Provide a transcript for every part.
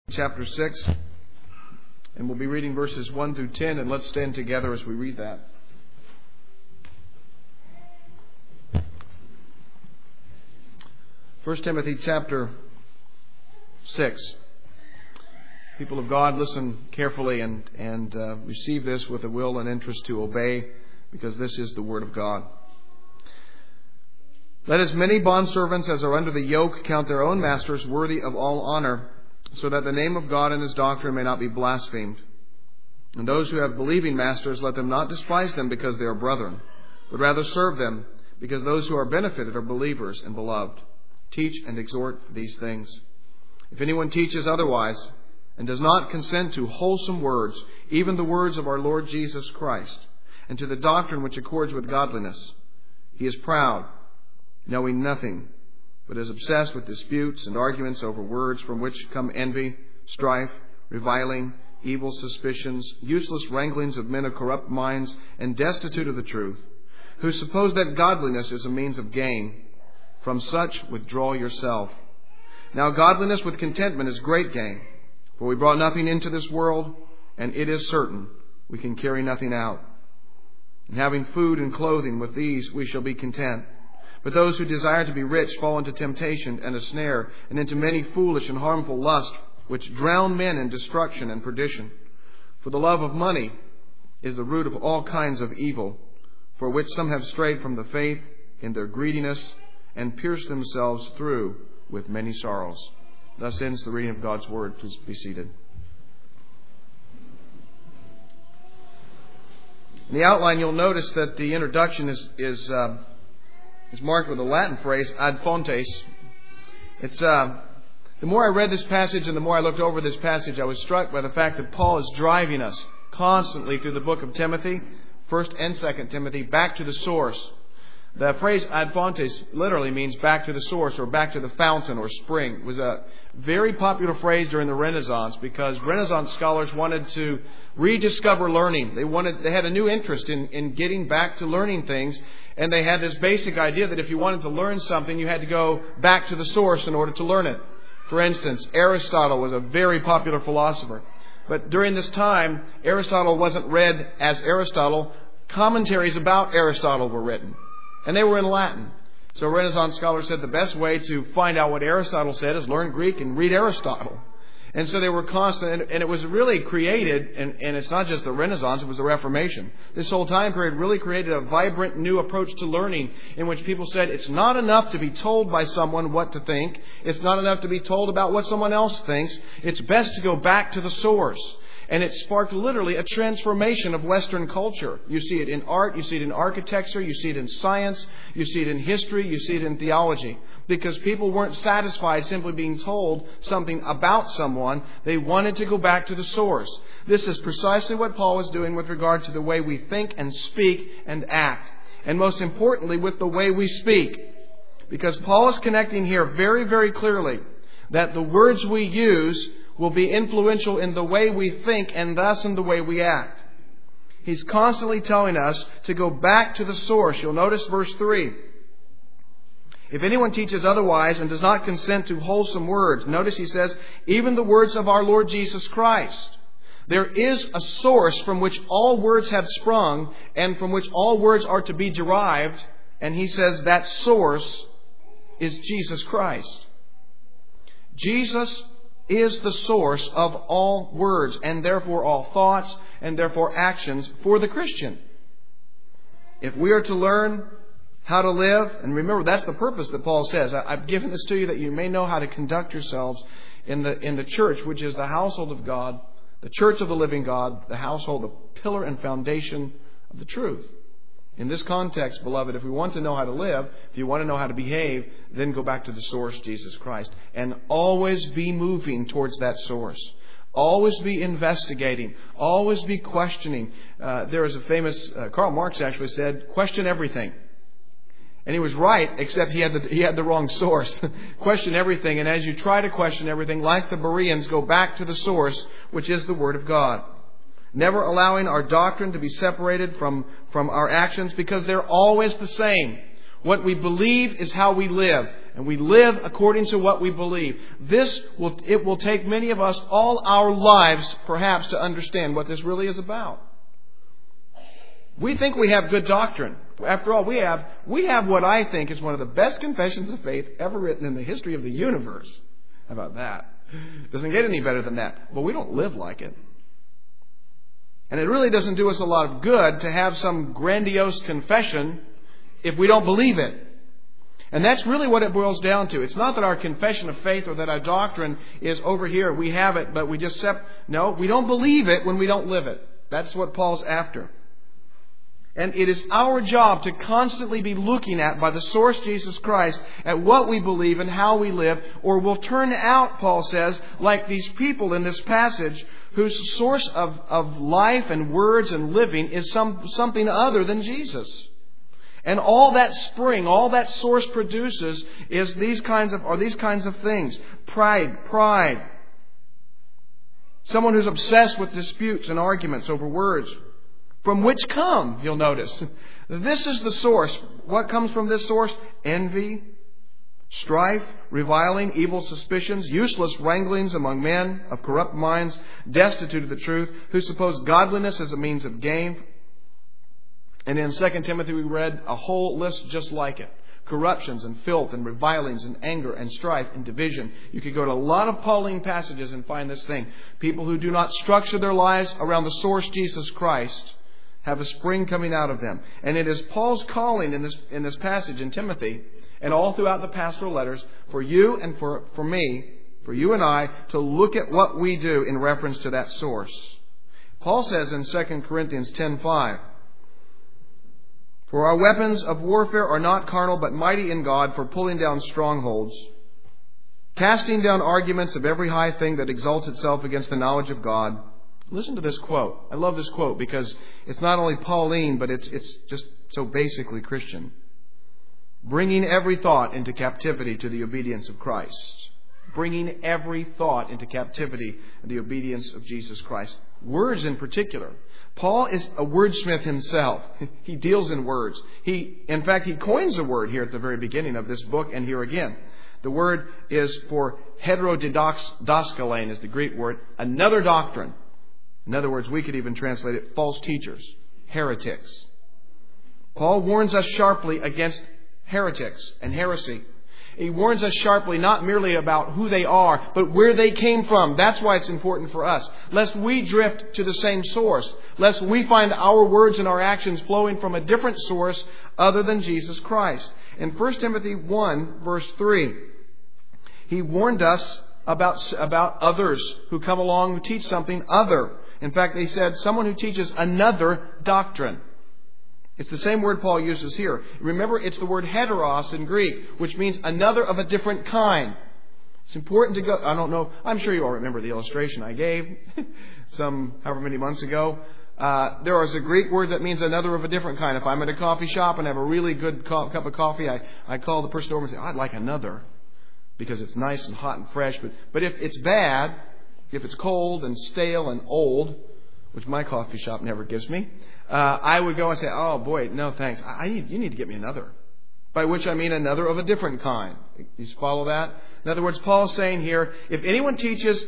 Chapter 6, and we'll be reading verses 1 through 10, and let's stand together as we read that. First Timothy chapter 6. People of God, listen carefully and receive this with a will and interest to obey, because this is the Word of God. Let as many bondservants as are under the yoke count their own masters worthy of all honor, so that the name of God and His doctrine may not be blasphemed. And those who have believing masters, let them not despise them because they are brethren, but rather serve them, because those who are benefited are believers and beloved. Teach and exhort these things. If anyone teaches otherwise, and does not consent to wholesome words, even the words of our Lord Jesus Christ, and to the doctrine which accords with godliness, he is proud, knowing nothing, but is obsessed with disputes and arguments over words, from which come envy, strife, reviling, evil suspicions, useless wranglings of men of corrupt minds, and destitute of the truth, who suppose that godliness is a means of gain. From such withdraw yourself. Now godliness with contentment is great gain, for we brought nothing into this world, and it is certain we can carry nothing out. And having food and clothing, with these we shall be content. But those who desire to be rich fall into temptation and a snare, and into many foolish and harmful lusts, which drown men in destruction and perdition. For the love of money is the root of all kinds of evil, for which some have strayed from the faith in their greediness, and pierced themselves through with many sorrows. Thus ends the reading of God's Word. Please be seated. In the outline, you'll notice that the introduction is marked with a Latin phrase, ad fontes. It's the more I read this passage and the more I looked over this passage, I was struck by the fact that Paul is driving us constantly through the book of Timothy, 1st and 2nd Timothy, back to the source. The phrase ad fontes literally means back to the source, or back to the fountain or spring. It was a very popular phrase during the Renaissance, because Renaissance scholars wanted to rediscover learning. They had a new interest in getting back to learning things. And they had this basic idea that if you wanted to learn something, you had to go back to the source in order to learn it. For instance, Aristotle was a very popular philosopher. But during this time, Aristotle wasn't read as Aristotle. Commentaries about Aristotle were written, and they were in Latin. So Renaissance scholars said the best way to find out what Aristotle said is learn Greek and read Aristotle. And so they were constant, and it was really created, and it's not just the Renaissance, it was the Reformation. This whole time period really created a vibrant new approach to learning, in which people said it's not enough to be told by someone what to think. It's not enough to be told about what someone else thinks. It's best to go back to the source. And it sparked literally a transformation of Western culture. You see it in art, you see it in architecture, you see it in science, you see it in history, you see it in theology. Because people weren't satisfied simply being told something about someone. They wanted to go back to the source. This is precisely what Paul is doing with regard to the way we think and speak and act. And most importantly, with the way we speak. Because Paul is connecting here very, very clearly that the words we use will be influential in the way we think and thus in the way we act. He's constantly telling us to go back to the source. You'll notice verse 3. If anyone teaches otherwise and does not consent to wholesome words, notice he says, even the words of our Lord Jesus Christ. There is a source from which all words have sprung and from which all words are to be derived. And he says that source is Jesus Christ. Jesus is the source of all words, and therefore all thoughts, and therefore actions for the Christian. If we are to learn how to live, and remember, that's the purpose that Paul says. I've given this to you that you may know how to conduct yourselves in the church, which is the household of God, the church of the living God, the household, the pillar and foundation of the truth. In this context, beloved, if we want to know how to live, if you want to know how to behave, then go back to the source, Jesus Christ. And always be moving towards that source. Always be investigating. Always be questioning. There is a famous, Karl Marx actually said, question everything. And he was right, except he had the wrong source. Question everything. And as you try to question everything, like the Bereans, go back to the source, which is the Word of God. Never allowing our doctrine to be separated from our actions, because they're always the same. What we believe is how we live, and we live according to what we believe. It will take many of us all our lives, perhaps, to understand what this really is about. We think we have good doctrine. After all, we have what I think is one of the best confessions of faith ever written in the history of the universe. How about that? Doesn't get any better than that. But we don't live like it. And it really doesn't do us a lot of good to have some grandiose confession if we don't believe it. And that's really what it boils down to. It's not that our confession of faith or that our doctrine is over here. We have it, but we just no, we don't believe it when we don't live it. That's what Paul's after. And it is our job to constantly be looking at, by the source Jesus Christ, at what we believe and how we live, or we'll turn out, Paul says, like these people in this passage, whose source of life and words and living is something other than Jesus. And all that spring, all that source produces is these kinds of things. Pride. Someone who's obsessed with disputes and arguments over words. From which come, you'll notice. This is the source. What comes from this source? Envy, strife, reviling, evil suspicions, useless wranglings among men of corrupt minds, destitute of the truth, who suppose godliness as a means of gain. And in 2 Timothy we read a whole list just like it. Corruptions and filth and revilings and anger and strife and division. You could go to a lot of Pauline passages and find this thing. People who do not structure their lives around the source Jesus Christ have a spring coming out of them. And it is Paul's calling in this passage in Timothy and all throughout the pastoral letters for you and for me, for you and I, to look at what we do in reference to that source. Paul says in 2 Corinthians 10:5, "For our weapons of warfare are not carnal, but mighty in God for pulling down strongholds, casting down arguments of every high thing that exalts itself against the knowledge of God." Listen to this quote. I love this quote because it's not only Pauline, but it's just so basically Christian. "Bringing every thought into captivity to the obedience of Christ." Bringing every thought into captivity to the obedience of Jesus Christ. Words in particular. Paul is a wordsmith himself. He deals in words. In fact, he coins a word here at the very beginning of this book and here again. The word is for heterodidaskalein is the Greek word. Another doctrine. In other words, we could even translate it false teachers, heretics. Paul warns us sharply against heretics and heresy. He warns us sharply not merely about who they are, but where they came from. That's why it's important for us. Lest we drift to the same source. Lest we find our words and our actions flowing from a different source other than Jesus Christ. In 1 Timothy 1, verse 3, he warned us about others who come along who teach something other. In fact, they said someone who teaches another doctrine. It's the same word Paul uses here. Remember, it's the word heteros in Greek, which means another of a different kind. It's important to go... I don't know. I'm sure you all remember the illustration I gave however many months ago. There is a Greek word that means another of a different kind. If I'm at a coffee shop and have a really good cup of coffee, I call the person over and say, "I'd like another," because it's nice and hot and fresh. But if it's bad, if it's cold and stale and old, which my coffee shop never gives me, I would go and say, "Oh boy, no thanks. You need to get me another." By which I mean another of a different kind. You follow that? In other words, Paul's saying here, if anyone teaches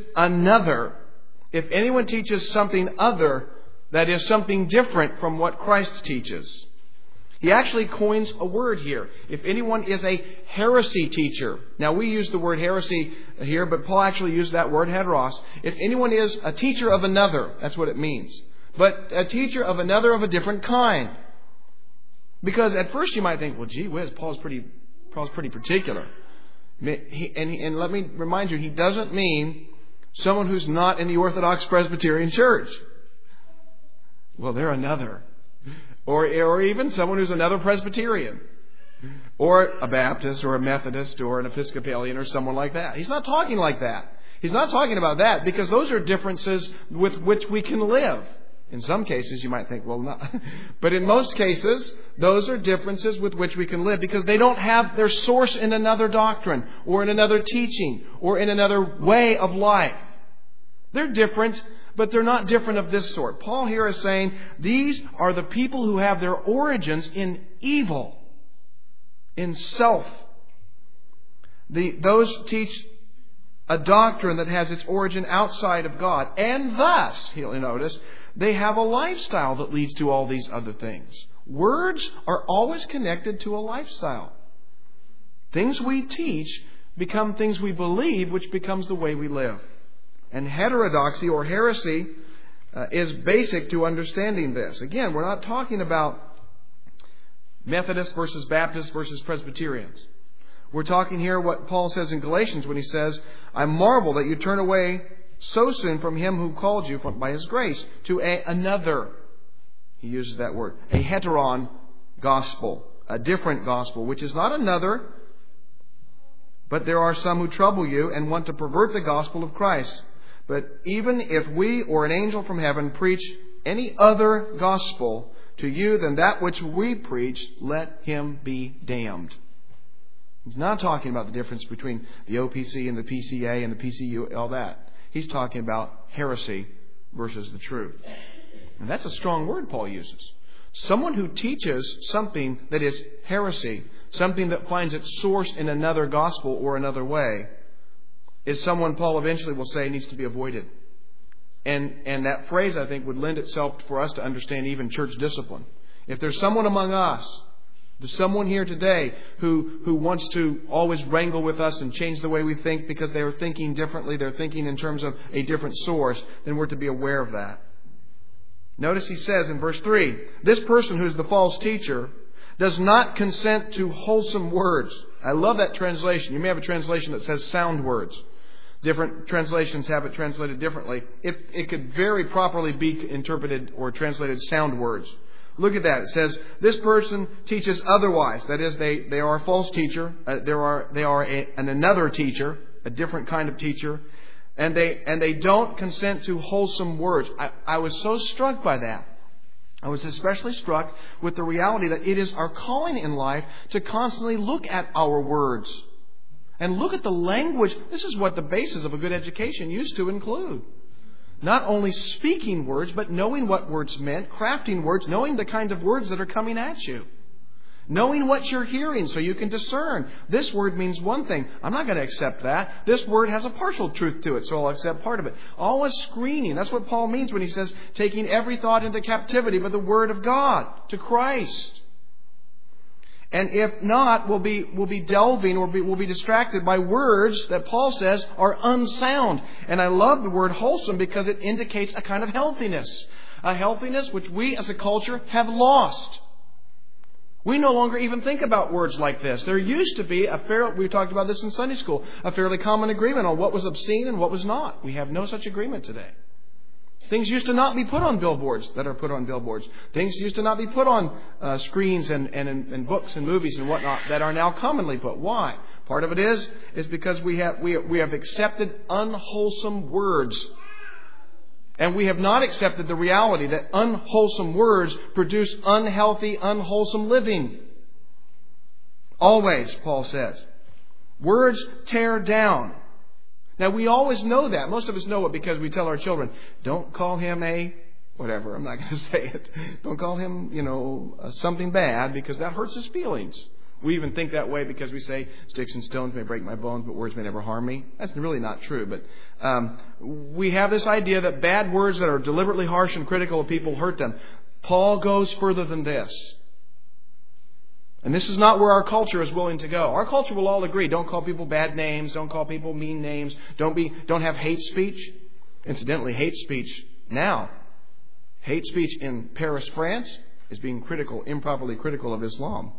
something other, that is something different from what Christ teaches. He actually coins a word here. If anyone is a heresy teacher. Now we use the word heresy here, but Paul actually used that word heteros. If anyone is a teacher of another, that's what it means. But a teacher of another of a different kind. Because at first you might think, well, gee whiz, Paul's pretty particular. And let me remind you, he doesn't mean someone who's not in the Orthodox Presbyterian Church. Well, they're another. Or even someone who's another Presbyterian. Or a Baptist or a Methodist or an Episcopalian or someone like that. He's not talking like that. He's not talking about that because those are differences with which we can live. In some cases you might think, well, not. But in most cases, those are differences with which we can live because they don't have their source in another doctrine or in another teaching or in another way of life. They're different, but they're not different of this sort. Paul here is saying these are the people who have their origins in evil. in self. Those teach a doctrine that has its origin outside of God. And thus, you'll notice, they have a lifestyle that leads to all these other things. Words are always connected to a lifestyle. Things we teach become things we believe, which becomes the way we live. And heterodoxy or heresy is basic to understanding this. Again, we're not talking about Methodists versus Baptists versus Presbyterians. We're talking here what Paul says in Galatians when he says, I marvel that you turn away so soon from him who called you by his grace to another. He uses that word. A heteron gospel. A different gospel, which is not another, but there are some who trouble you and want to pervert the gospel of Christ. But even if we or an angel from heaven preach any other gospel to you than that which we preach, let him be damned. He's not talking about the difference between the OPC and the PCA and the PCU, all that. He's talking about heresy versus the truth. And that's a strong word Paul uses. Someone who teaches something that is heresy, something that finds its source in another gospel or another way, is someone Paul eventually will say needs to be avoided. And that phrase, I think, would lend itself for us to understand even church discipline. If there's someone among us, there's someone here today who wants to always wrangle with us and change the way we think because they are thinking differently, they're thinking in terms of a different source, then we're to be aware of that. Notice he says in verse 3, this person who is the false teacher does not consent to wholesome words. I love that translation. You may have a translation that says sound words. Different translations have it translated differently. It could very properly be interpreted or translated sound words. Look at that. It says, this person teaches otherwise. That is, they are a false teacher. They are another teacher, a different kind of teacher. And they don't consent to wholesome words. I was so struck by that. I was especially struck with the reality that it is our calling in life to constantly look at our words. And look at the language. This is what the basis of a good education used to include. Not only speaking words, but knowing what words meant, crafting words, knowing the kinds of words that are coming at you. Knowing what you're hearing so you can discern. This word means one thing. I'm not going to accept that. This word has a partial truth to it, so I'll accept part of it. Always screening. That's what Paul means when he says, taking every thought into captivity by the word of God to Christ. And if not, we'll be delving or we'll be distracted by words that Paul says are unsound. And I love the word wholesome because it indicates a kind of healthiness. A healthiness which we as a culture have lost. We no longer even think about words like this. There used to be we talked about this in Sunday school, a fairly common agreement on what was obscene and what was not. We have no such agreement today. Things used to not be put on billboards that are put on billboards. Things used to not be put on screens and books and movies and whatnot that are now commonly put. Why? Part of it is because we have accepted unwholesome words. And we have not accepted the reality that unwholesome words produce unhealthy, unwholesome living. Always, Paul says. Words tear down. Now, we always know that. Most of us know it because we tell our children, don't call him a whatever. I'm not going to say it. Don't call him, something bad because that hurts his feelings. We even think that way because we say, sticks and stones may break my bones, but words may never harm me. That's really not true. But we have this idea that bad words that are deliberately harsh and critical of people hurt them. Paul goes further than this. And this is not where our culture is willing to go. Our culture will all agree. Don't call people bad names. Don't call people mean names. Don't have hate speech. Incidentally, hate speech now. Hate speech in Paris, France is being improperly critical of Islam.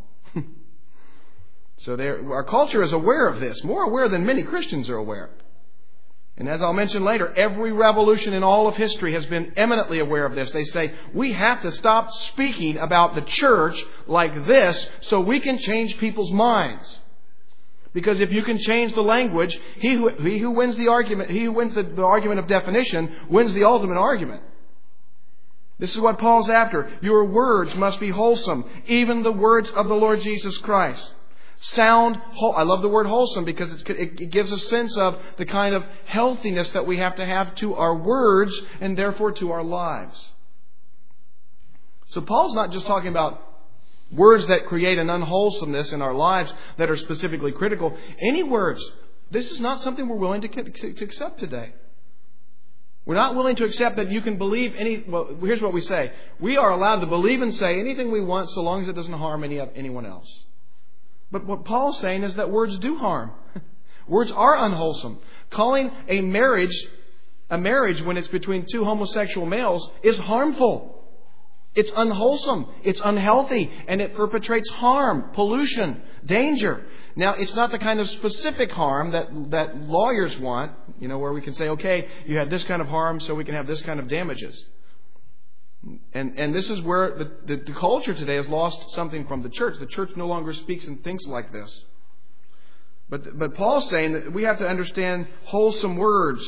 So our culture is aware of this. More aware than many Christians are aware. And as I'll mention later, every revolution in all of history has been eminently aware of this. They say, we have to stop speaking about the church like this so we can change people's minds. Because if you can change the language, he who wins the argument, he who wins the argument of definition, wins the ultimate argument. This is what Paul's after. Your words must be wholesome, even the words of the Lord Jesus Christ. Sound, I love the word wholesome because it gives a sense of the kind of healthiness that we have to our words and therefore to our lives. So Paul's not just talking about Words that create an unwholesomeness in our lives that are specifically critical. Any words. This is not something we're willing to accept today. We're not willing to accept that you can believe well, here's what we say. We are allowed to believe and say anything we want so long as it doesn't harm anyone else. But what Paul's saying is that words do harm. Words are unwholesome. Calling a marriage when it's between two homosexual males is harmful. It's unwholesome. It's unhealthy. And it perpetrates harm, pollution, danger. Now, it's not the kind of specific harm that lawyers want, where we can say, okay, you had this kind of harm, so we can have this kind of damages. And this is where the culture today has lost something from the church. The church no longer speaks and thinks like this. But Paul's saying that we have to understand wholesome words.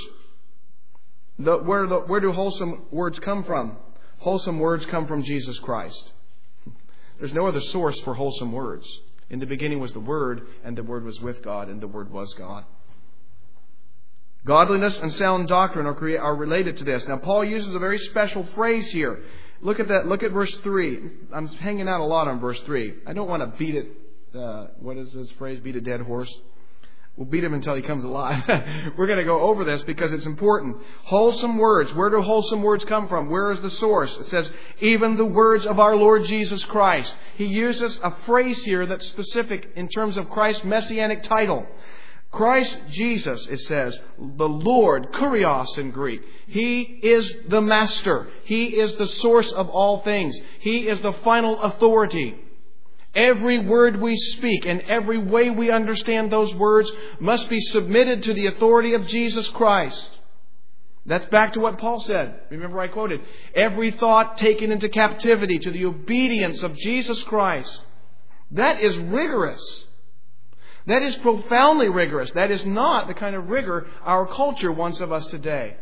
Where do wholesome words come from? Wholesome words come from Jesus Christ. There's no other source for wholesome words. In the beginning was the Word, and the Word was with God, and the Word was God. Godliness and sound doctrine are related to this. Now, Paul uses a very special phrase here. Look at that. Look at verse 3. I'm hanging out a lot on verse 3. I don't want to beat it. What is this phrase? Beat a dead horse. We'll beat him until he comes alive. We're going to go over this because it's important. Wholesome words. Where do wholesome words come from? Where is the source? It says, even the words of our Lord Jesus Christ. He uses a phrase here that's specific in terms of Christ's messianic title. Christ Jesus, it says, the Lord, kurios in Greek. He is the master. He is the source of all things. He is the final authority. Every word we speak and every way we understand those words must be submitted to the authority of Jesus Christ. That's back to what Paul said. Remember I quoted, every thought taken into captivity to the obedience of Jesus Christ. That is rigorous. That is profoundly rigorous. That is not the kind of rigor our culture wants of us today.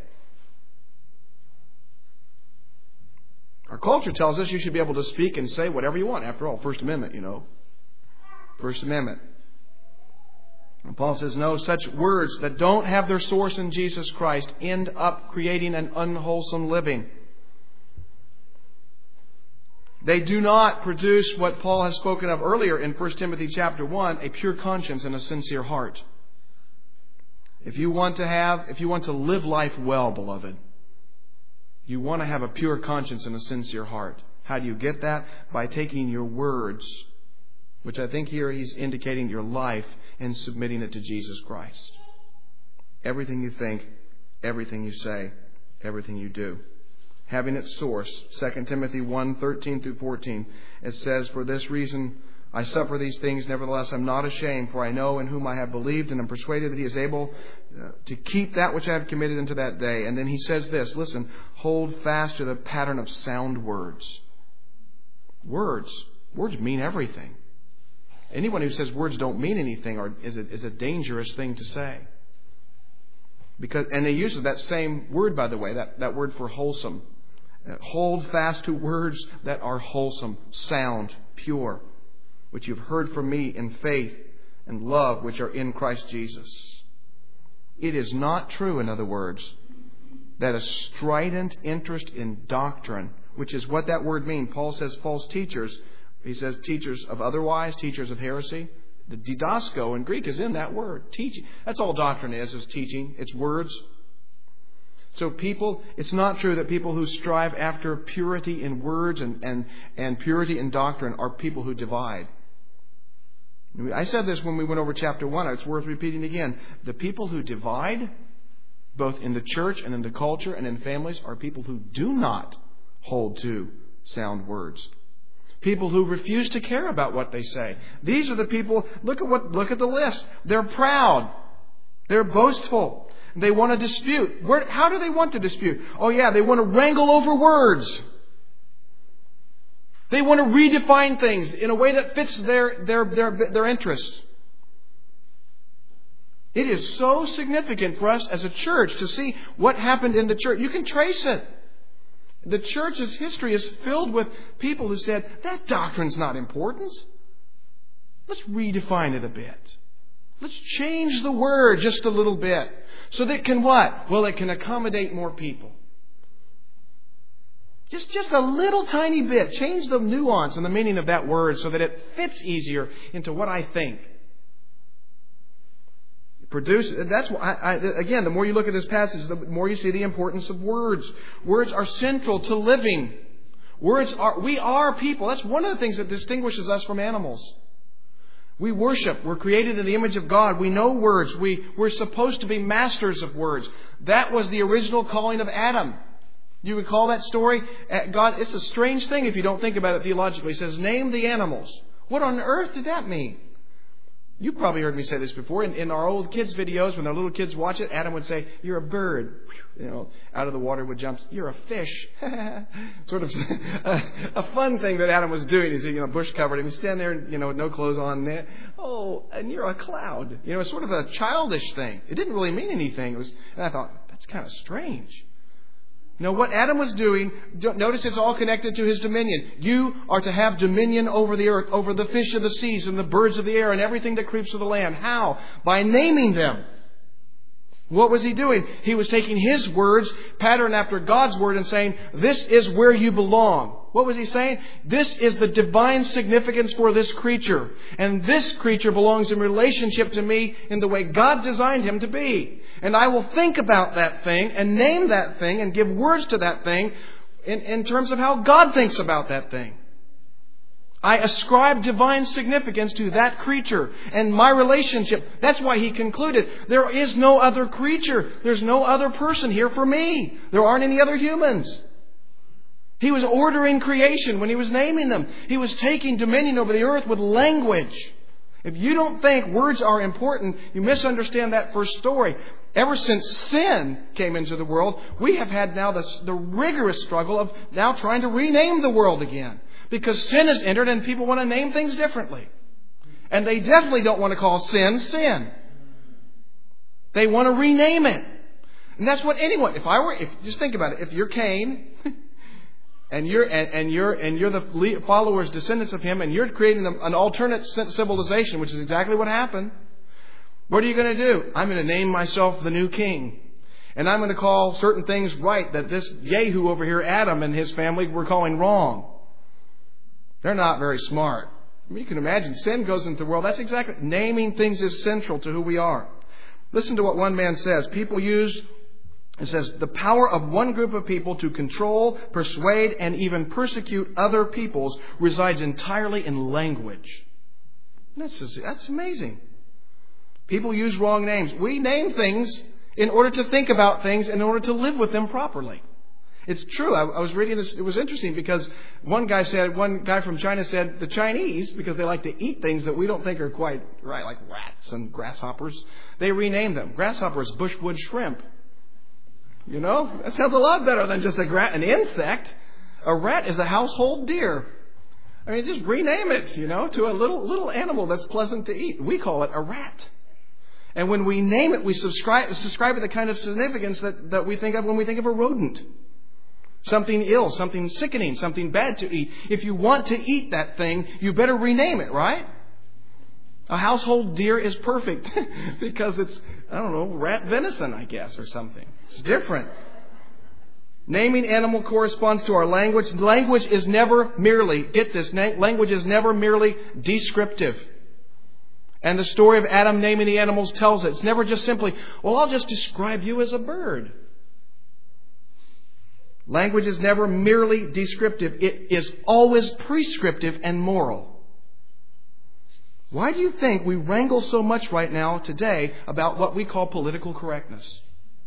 Our culture tells us you should be able to speak and say whatever you want. After all, First Amendment, First Amendment. And Paul says, no, such words that don't have their source in Jesus Christ end up creating an unwholesome living. They do not produce what Paul has spoken of earlier in 1 Timothy chapter 1, a pure conscience and a sincere heart. If you want to live life well, beloved, you want to have a pure conscience and a sincere heart. How do you get that? By taking your words, which I think here he's indicating your life, and submitting it to Jesus Christ. Everything you think, everything you say, everything you do. Having its source, 2 Timothy 1:13 through 14, it says, for this reason I suffer these things, nevertheless I'm not ashamed, for I know in whom I have believed, and am persuaded that He is able to keep that which I have committed unto that day. And then he says this, listen, hold fast to the pattern of sound words. Words mean everything. Anyone who says words don't mean anything is a dangerous thing to say. And they use that same word, by the way, that word for wholesome. Hold fast to words that are wholesome, sound, pure, which you've heard from me in faith and love, which are in Christ Jesus. It is not true, in other words, that a strident interest in doctrine, which is what that word means. Paul says false teachers. He says teachers of otherwise, teachers of heresy. The didasko in Greek is in that word, teaching. That's all doctrine is teaching. It's words. So it's not true that people who strive after purity in words and purity in doctrine are people who divide. I said this when we went over chapter 1. It's worth repeating again. The people who divide, both in the church and in the culture and in families, are people who do not hold to sound words. People who refuse to care about what they say. These are the people, look at the list. They're proud. They're boastful. They want to dispute. How do they want to dispute? Oh yeah, they want to wrangle over words. They want to redefine things in a way that fits their interests. It is so significant for us as a church to see what happened in the church. You can trace it. The church's history is filled with people who said, that doctrine's not important. Let's redefine it a bit. Let's change the word just a little bit. So that it can what? Well, it can accommodate more people. Just a little tiny bit. Change the nuance and the meaning of that word so that it fits easier into what I think. That's why, again, the more you look at this passage, the more you see the importance of words. Words are central to living. We are people. That's one of the things that distinguishes us from animals. We worship. We're created in the image of God. We know words. We're supposed to be masters of words. That was the original calling of Adam. You recall that story? God, it's a strange thing if you don't think about it theologically. He says, name the animals. What on earth did that mean? You probably heard me say this before. In our old kids' videos, when our little kids watch it, Adam would say, you're a bird. Out of the water would jump. You're a fish. Sort of a fun thing that Adam was doing. He's, bush covered. And he's standing there, with no clothes on. And you're a cloud. It's sort of a childish thing. It didn't really mean anything. And I thought, that's kind of strange. What Adam was doing, notice it's all connected to his dominion. You are to have dominion over the earth, over the fish of the seas and the birds of the air and everything that creeps of the land. How? By naming them. What was he doing? He was taking his words, patterned after God's word, and saying, this is where you belong. What was he saying? This is the divine significance for this creature. And this creature belongs in relationship to me in the way God designed him to be. And I will think about that thing and name that thing and give words to that thing in terms of how God thinks about that thing. I ascribe divine significance to that creature and my relationship. That's why he concluded, there is no other creature. There's no other person here for me. There aren't any other humans. He was ordering creation when he was naming them. He was taking dominion over the earth with language. If you don't think words are important, you misunderstand that first story. Ever since sin came into the world, we have had now the rigorous struggle of now trying to rename the world again. Because sin has entered and people want to name things differently. And they definitely don't want to call sin, sin. They want to rename it. And that's what anyone, just think about it. If you're Cain, and you're the followers, descendants of him, and you're creating an alternate civilization, which is exactly what happened, what are you going to do? I'm going to name myself the new king. And I'm going to call certain things right that this Yehu over here, Adam and his family, were calling wrong. They're not very smart. You can imagine sin goes into the world. That's exactly, naming things is central to who we are. Listen to what one man says. It says, the power of one group of people to control, persuade, and even persecute other peoples resides entirely in language. That's amazing. People use wrong names. We name things in order to think about things, in order to live with them properly. It's true. I was reading this. It was interesting because one guy from China said the Chinese, because they like to eat things that we don't think are quite right, like rats and grasshoppers, they rename them. Grasshopper is bushwood shrimp. That sounds a lot better than just an insect. A rat is a household deer. I mean, just rename it, to a little animal that's pleasant to eat. We call it a rat. And when we name it, we subscribe it the kind of significance that we think of when we think of a rodent. Something ill, something sickening, something bad to eat. If you want to eat that thing, you better rename it, right? A household deer is perfect because it's, rat venison, I guess, or something. It's different. Naming animal corresponds to our language. Language is never merely, get this, language is never merely descriptive. And the story of Adam naming the animals tells it. It's never just simply, I'll just describe you as a bird. Language is never merely descriptive. It is always prescriptive and moral. Why do you think we wrangle so much right now today about what we call political correctness?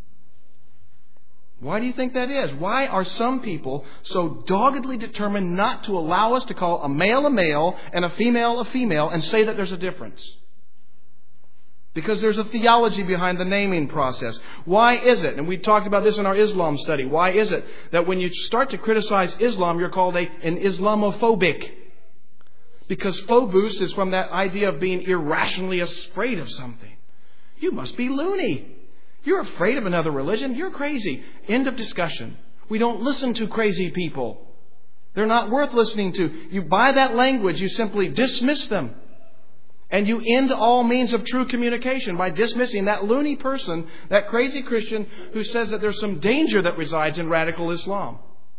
Why do you think that is? Why are some people so doggedly determined not to allow us to call a male and a female and say that there's a difference? Because there's a theology behind the naming process. Why is it, and we talked about this in our Islam study, why is it that when you start to criticize Islam, you're called an Islamophobic? Because phobos is from that idea of being irrationally afraid of something. You must be loony. You're afraid of another religion. You're crazy. End of discussion. We don't listen to crazy people. They're not worth listening to. You, by that language, you simply dismiss them. And you end all means of true communication by dismissing that loony person, that crazy Christian who says that there's some danger that resides in radical Islam.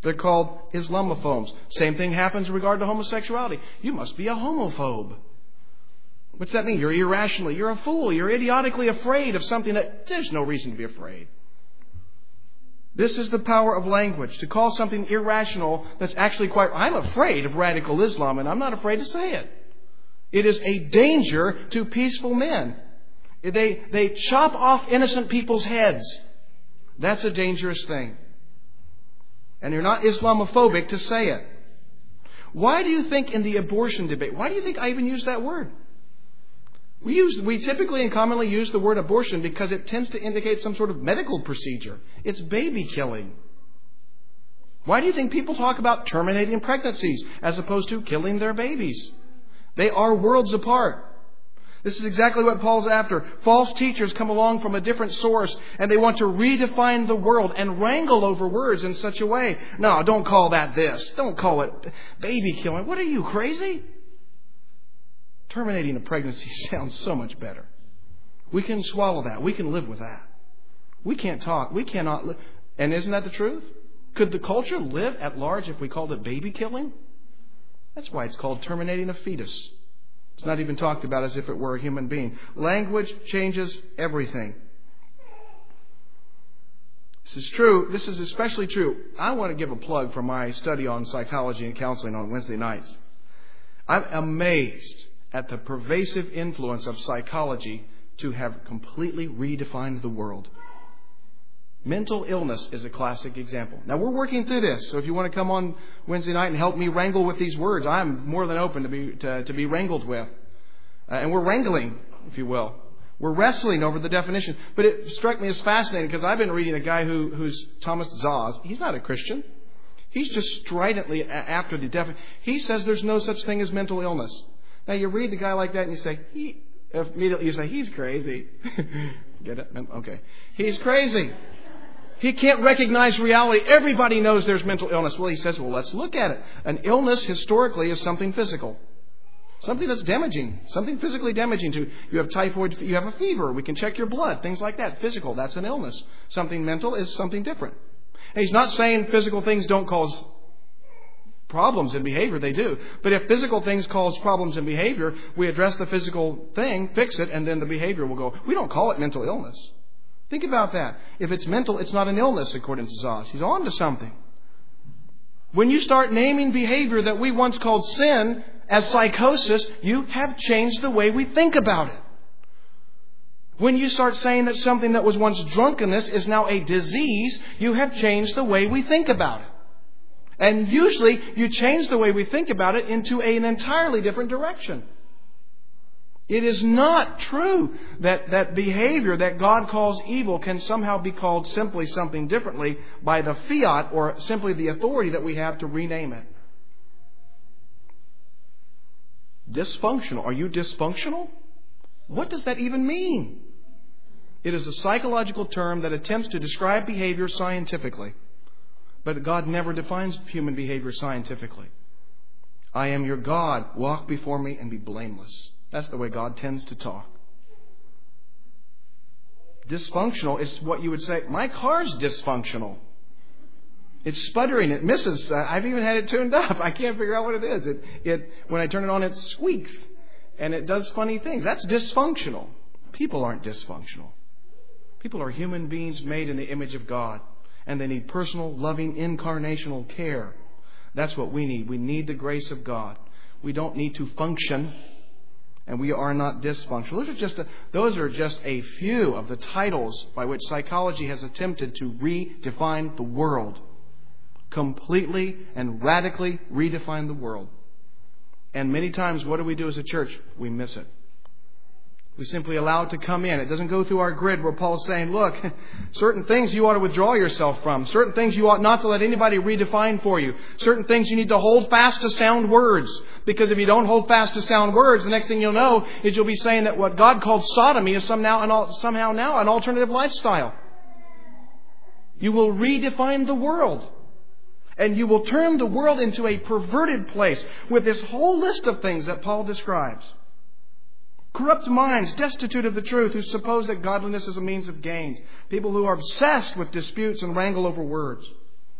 They're called Islamophobes. Same thing happens in regard to homosexuality. You must be a homophobe. What's that mean? You're irrational. You're a fool. You're idiotically afraid of something that there's no reason to be afraid. This is the power of language. To call something irrational that's actually I'm afraid of radical Islam, and I'm not afraid to say it. It is a danger to peaceful men. They chop off innocent people's heads. That's a dangerous thing. And you're not Islamophobic to say it. Why do you think in the abortion debate, why do you think I even use that word? We typically and commonly use the word abortion because it tends to indicate some sort of medical procedure. It's baby killing. Why do you think people talk about terminating pregnancies as opposed to killing their babies? They are worlds apart. This is exactly what Paul's after. False teachers come along from a different source and they want to redefine the world and wrangle over words in such a way. No, don't call that this. Don't call it baby killing. What are you, crazy? Terminating a pregnancy sounds so much better. We can swallow that. We can live with that. We can't talk. We cannot live. And isn't that the truth? Could the culture live at large if we called it baby killing? That's why it's called terminating a fetus. It's not even talked about as if it were a human being. Language changes everything. This is true. This is especially true. I want to give a plug for my study on psychology and counseling on Wednesday nights. I'm amazed at the pervasive influence of psychology to have completely redefined the world. Mental illness is a classic example. Now, we're working through this, so if you want to come on Wednesday night and help me wrangle with these words, I'm more than open to be wrangled with. And we're wrangling, if you will. We're wrestling over the definition. But it struck me as fascinating because I've been reading a guy who's Thomas Szasz. He's not a Christian. He's just stridently after the definition. He says there's no such thing as mental illness. Now, you read the guy like that and you say, immediately you say, he's crazy. Get it? Okay. He's crazy. He can't recognize reality. Everybody knows there's mental illness. Well, he says, well, let's look at it. An illness historically is something physical. Something that's damaging. Something physically damaging to you. You have typhoid, you have a fever. We can check your blood. Things like that. Physical, that's an illness. Something mental is something different. And he's not saying physical things don't cause problems in behavior. They do. But if physical things cause problems in behavior, we address the physical thing, fix it, and then the behavior will go. We don't call it mental illness. Think about that. If it's mental, it's not an illness, according to Szasz. He's on to something. When you start naming behavior that we once called sin as psychosis, you have changed the way we think about it. When you start saying that something that was once drunkenness is now a disease, you have changed the way we think about it. And usually you change the way we think about it into an entirely different direction. It is not true that behavior that God calls evil can somehow be called simply something differently by the fiat or simply the authority that we have to rename it. Dysfunctional. Are you dysfunctional? What does that even mean? It is a psychological term that attempts to describe behavior scientifically. But God never defines human behavior scientifically. I am your God. Walk before me and be blameless. That's the way God tends to talk. Dysfunctional is what you would say, my car's dysfunctional. It's sputtering. It misses. I've even had it tuned up. I can't figure out what it is. When I turn it on, it squeaks. And it does funny things. That's dysfunctional. People aren't dysfunctional. People are human beings made in the image of God. And they need personal, loving, incarnational care. That's what we need. We need the grace of God. We don't need to function. And we are not dysfunctional. Those are just a few of the titles by which psychology has attempted to redefine the world. Completely and radically redefine the world. And many times, what do we do as a church? We miss it. We simply allow it to come in. It doesn't go through our grid where Paul's saying, look, certain things you ought to withdraw yourself from. Certain things you ought not to let anybody redefine for you. Certain things you need to hold fast to sound words. Because if you don't hold fast to sound words, the next thing you'll know is you'll be saying that what God called sodomy is somehow now an alternative lifestyle. You will redefine the world. And you will turn the world into a perverted place with this whole list of things that Paul describes. Corrupt minds, destitute of the truth, who suppose that godliness is a means of gain. People who are obsessed with disputes and wrangle over words.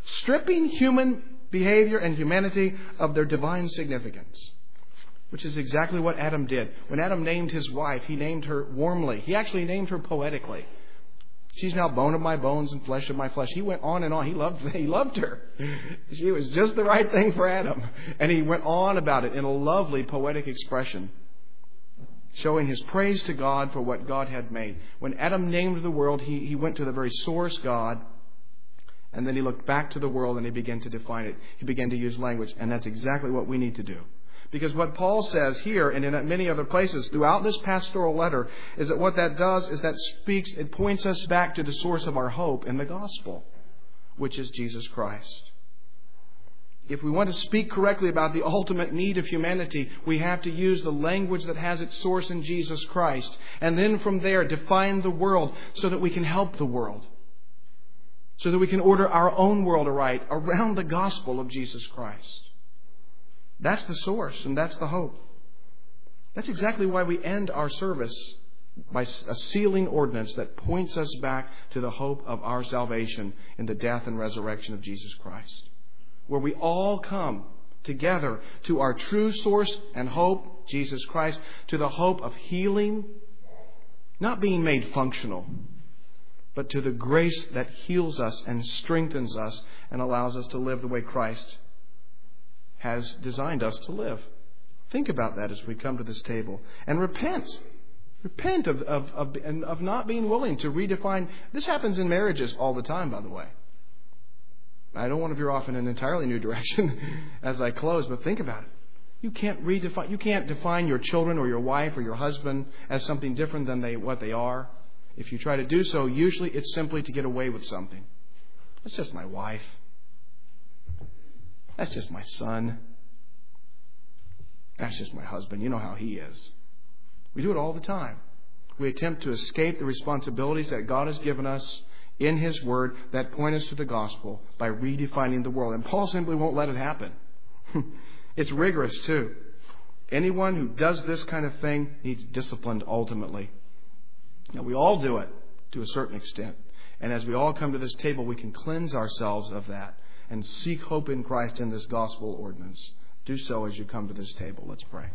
stripping human behavior and humanity of their divine significance, which is exactly what Adam did. When Adam named his wife, he named her warmly. He actually named her poetically. She's now bone of my bones and flesh of my flesh. He went on and on. He loved her. She was just the right thing for Adam. And he went on about it in a lovely poetic expression, showing his praise to God for what God had made. When Adam named the world, he went to the very source, God, and then he looked back to the world and he began to define it. He began to use language, and that's exactly what we need to do. Because what Paul says here and in many other places throughout this pastoral letter is that what that does is that it points us back to the source of our hope in the gospel, which is Jesus Christ. If we want to speak correctly about the ultimate need of humanity, we have to use the language that has its source in Jesus Christ. And then from there, define the world so that we can help the world. So that we can order our own world aright around the gospel of Jesus Christ. That's the source and that's the hope. That's exactly why we end our service by a sealing ordinance that points us back to the hope of our salvation in the death and resurrection of Jesus Christ. Where we all come together to our true source and hope, Jesus Christ, to the hope of healing, not being made functional, but to the grace that heals us and strengthens us and allows us to live the way Christ has designed us to live. Think about that as we come to this table. And repent. Repent of not being willing to redefine. This happens in marriages all the time, by the way. I don't want to veer off in an entirely new direction as I close, but think about it. You can't define your children or your wife or your husband as something different than what they are. If you try to do so, usually it's simply to get away with something. That's just my wife. That's just my son. That's just my husband. You know how he is. We do it all the time. We attempt to escape the responsibilities that God has given us in His Word that point us to the gospel by redefining the world. And Paul simply won't let it happen. It's rigorous too. Anyone who does this kind of thing needs disciplined ultimately. Now, we all do it to a certain extent. And as we all come to this table, we can cleanse ourselves of that and seek hope in Christ in this gospel ordinance. Do so as you come to this table. Let's pray.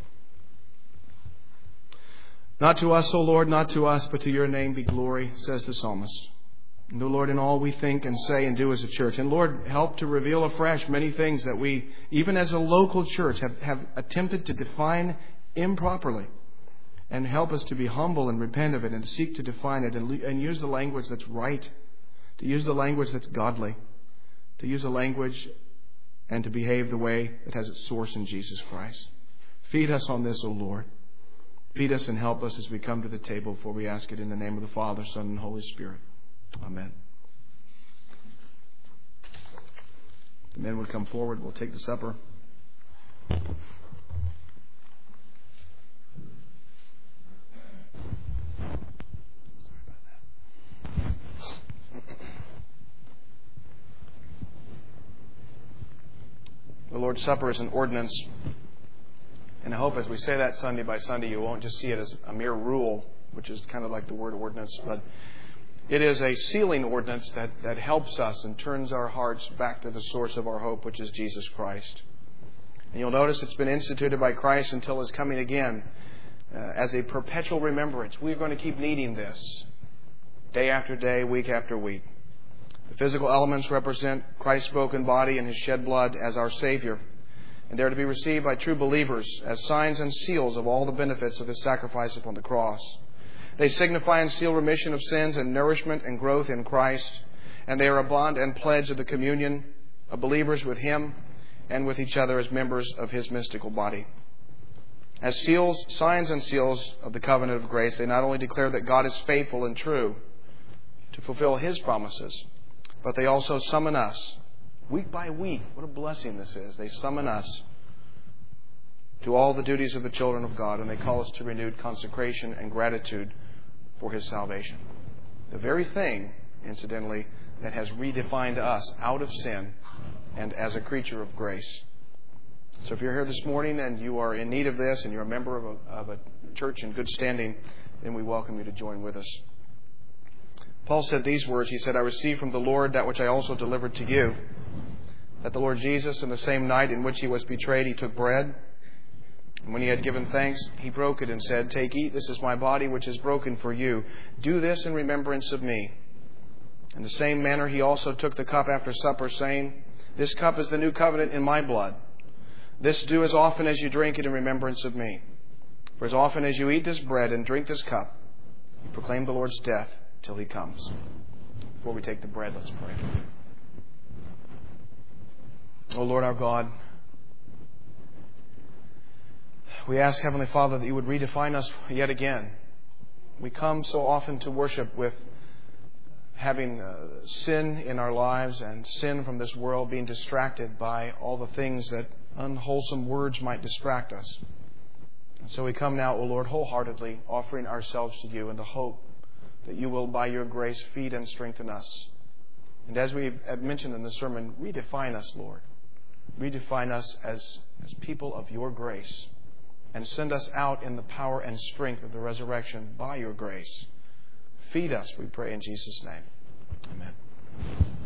Not to us, O Lord, not to us, but to your name be glory, says the psalmist. And, O Lord, in all we think and say and do as a church. And, Lord, help to reveal afresh many things that we, even as a local church, have attempted to define improperly. And help us to be humble and repent of it and seek to define it and use the language that's right, to use the language that's godly, to use a language and to behave the way that has its source in Jesus Christ. Feed us on this, O Lord. Feed us and help us as we come to the table, for we ask it in the name of the Father, Son, and Holy Spirit. Amen. The men would come forward. We'll take the supper. The Lord's Supper is an ordinance. And I hope as we say that Sunday by Sunday, you won't just see it as a mere rule, which is kind of like the word ordinance, but it is a sealing ordinance that helps us and turns our hearts back to the source of our hope, which is Jesus Christ. And you'll notice it's been instituted by Christ until His coming again as a perpetual remembrance. We're going to keep needing this day after day, week after week. The physical elements represent Christ's broken body and His shed blood as our Savior. And they're to be received by true believers as signs and seals of all the benefits of His sacrifice upon the cross. They signify and seal remission of sins and nourishment and growth in Christ. And they are a bond and pledge of the communion of believers with Him and with each other as members of His mystical body. As seals, signs and seals of the covenant of grace, they not only declare that God is faithful and true to fulfill His promises, but they also summon us, week by week. What a blessing this is. They summon us to all the duties of the children of God, and they call us to renewed consecration and gratitude for His salvation. The very thing, incidentally, that has redefined us out of sin and as a creature of grace. So if you're here this morning and you are in need of this and you're a member of a church in good standing, then we welcome you to join with us. Paul said these words. He said, I received from the Lord that which I also delivered to you, that the Lord Jesus, in the same night in which he was betrayed, he took bread. And when he had given thanks, he broke it and said, Take, eat, this is my body which is broken for you. Do this in remembrance of me. In the same manner he also took the cup after supper, saying, This cup is the new covenant in my blood. This do as often as you drink it in remembrance of me. For as often as you eat this bread and drink this cup, you proclaim the Lord's death till he comes. Before we take the bread, let's pray. O Lord our God, we ask, Heavenly Father, that you would redefine us yet again. We come so often to worship with having sin in our lives and sin from this world, being distracted by all the things that unwholesome words might distract us. And so we come now, O Lord, wholeheartedly offering ourselves to you in the hope that you will, by your grace, feed and strengthen us. And as we have mentioned in the sermon, redefine us, Lord. Redefine us as people of your grace. And send us out in the power and strength of the resurrection by your grace. Feed us, we pray in Jesus' name. Amen.